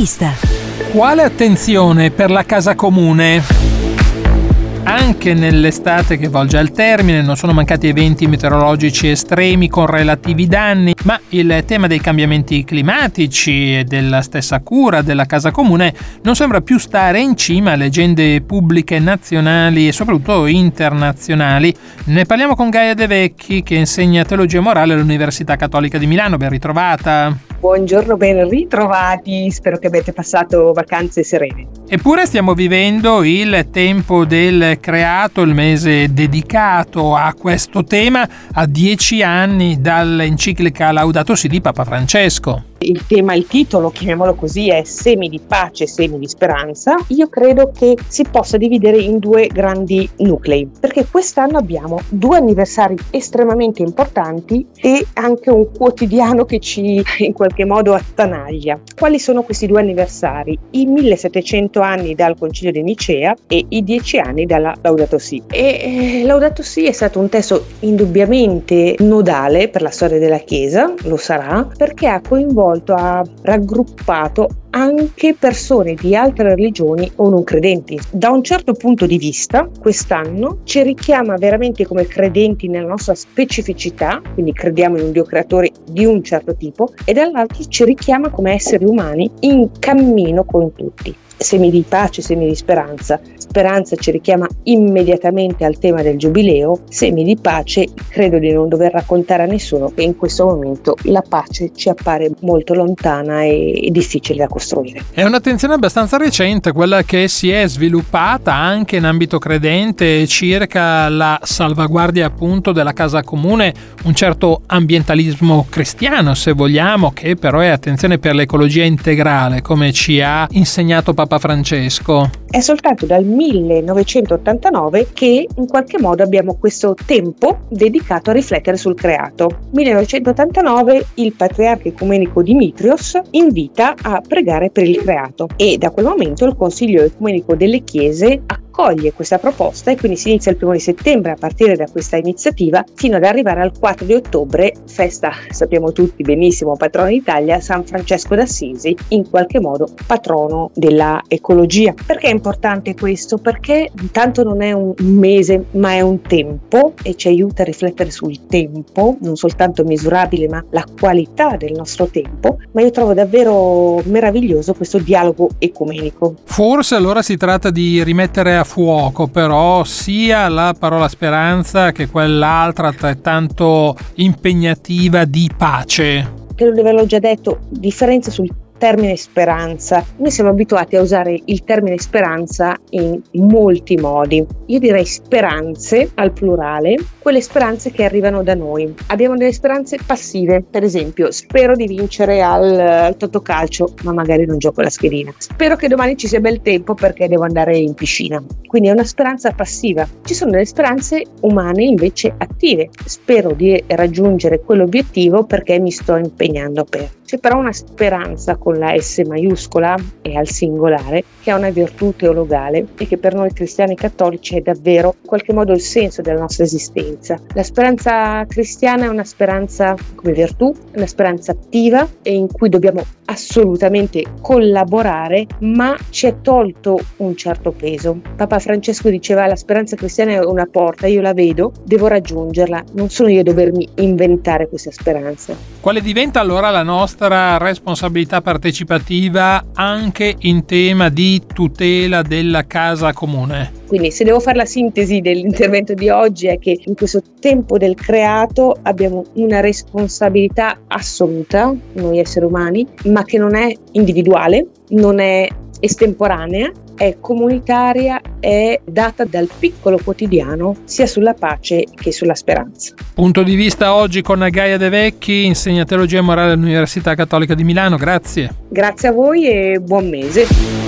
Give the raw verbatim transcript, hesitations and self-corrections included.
vista. Quale attenzione per la casa comune? Anche nell'estate che volge al termine non sono mancati eventi meteorologici estremi con relativi danni, ma il tema dei cambiamenti climatici e della stessa cura della casa comune non sembra più stare in cima alle agende pubbliche nazionali e soprattutto internazionali. Ne parliamo con Gaia De Vecchi, che insegna teologia morale all'Università Cattolica di Milano. Ben ritrovata. Buongiorno, ben ritrovati, spero che abbiate passato vacanze serene. Eppure stiamo vivendo il tempo del creato, il mese dedicato a questo tema, a dieci anni dall'enciclica Laudato Si di Papa Francesco. Il tema, il titolo, chiamiamolo così, è Semi di pace, semi di speranza. Io credo che si possa dividere in due grandi nuclei, perché quest'anno abbiamo due anniversari estremamente importanti e anche un quotidiano che ci in qualche modo attanaglia. Quali sono questi due anniversari? I millesettecento anni dal Concilio di Nicea e i dieci anni dalla Laudato Si. E eh, Laudato Si è stato un testo indubbiamente nodale per la storia della Chiesa, lo sarà, perché ha coinvolto, ha raggruppato anche persone di altre religioni o non credenti. Da un certo punto di vista, quest'anno ci richiama veramente come credenti nella nostra specificità, quindi crediamo in un Dio creatore di un certo tipo, e dall'altro ci richiama come esseri umani in cammino con tutti. Semi di pace, semi di speranza. Speranza ci richiama immediatamente al tema del giubileo. Semi di pace, credo di non dover raccontare a nessuno che in questo momento la pace ci appare molto lontana e difficile da costruire. È un'attenzione abbastanza recente quella che si è sviluppata anche in ambito credente circa la salvaguardia appunto della casa comune, un certo ambientalismo cristiano se vogliamo, che però è attenzione per l'ecologia integrale, come ci ha insegnato Papa Francesco. È soltanto dal millenovecentottantanove che in qualche modo abbiamo questo tempo dedicato a riflettere sul creato. millenovecentottantanove il patriarca ecumenico Dimitrios invita a pregare per il creato e da quel momento il Consiglio ecumenico delle Chiese accoglie questa proposta e quindi si inizia il primo di settembre a partire da questa iniziativa fino ad arrivare al quattro di ottobre, festa, sappiamo tutti benissimo, patrono d'Italia, San Francesco d'Assisi, in qualche modo patrono della ecologia. Perché è importante questo? Perché intanto non è un mese ma è un tempo e ci aiuta a riflettere sul tempo, non soltanto misurabile ma la qualità del nostro tempo, ma io trovo davvero meraviglioso questo dialogo ecumenico. Forse allora si tratta di rimettere a fuoco però sia la parola speranza che quell'altra altrettanto impegnativa di pace. Credo di averlo già detto, differenza sul termine speranza. Noi siamo abituati a usare il termine speranza in molti modi. Io direi speranze al plurale, quelle speranze che arrivano da noi. Abbiamo delle speranze passive, per esempio spero di vincere al, al Totocalcio, ma magari non gioco la schedina. Spero che domani ci sia bel tempo perché devo andare in piscina. Quindi è una speranza passiva. Ci sono delle speranze umane invece attive. Spero di raggiungere quell'obiettivo perché mi sto impegnando per. C'è però una speranza con la S maiuscola e al singolare che ha una virtù teologale e che per noi cristiani cattolici è davvero in qualche modo il senso della nostra esistenza. La speranza cristiana è una speranza come virtù, una speranza attiva e in cui dobbiamo assolutamente collaborare, ma ci è tolto un certo peso. Papa Francesco diceva la speranza cristiana è una porta, io la vedo, devo raggiungerla, non sono io a dovermi inventare questa speranza. Quale diventa allora la nostra responsabilità partecipativa anche in tema di tutela della casa comune? Quindi se devo fare la sintesi dell'intervento di oggi è che in questo tempo del creato abbiamo una responsabilità assoluta, noi esseri umani, ma che non è individuale, non è estemporanea, è comunitaria, è data dal piccolo quotidiano sia sulla pace che sulla speranza. Punto di vista oggi con Gaia De Vecchi, insegna teologia morale all'Università Cattolica di Milano. Grazie. Grazie a voi e buon mese.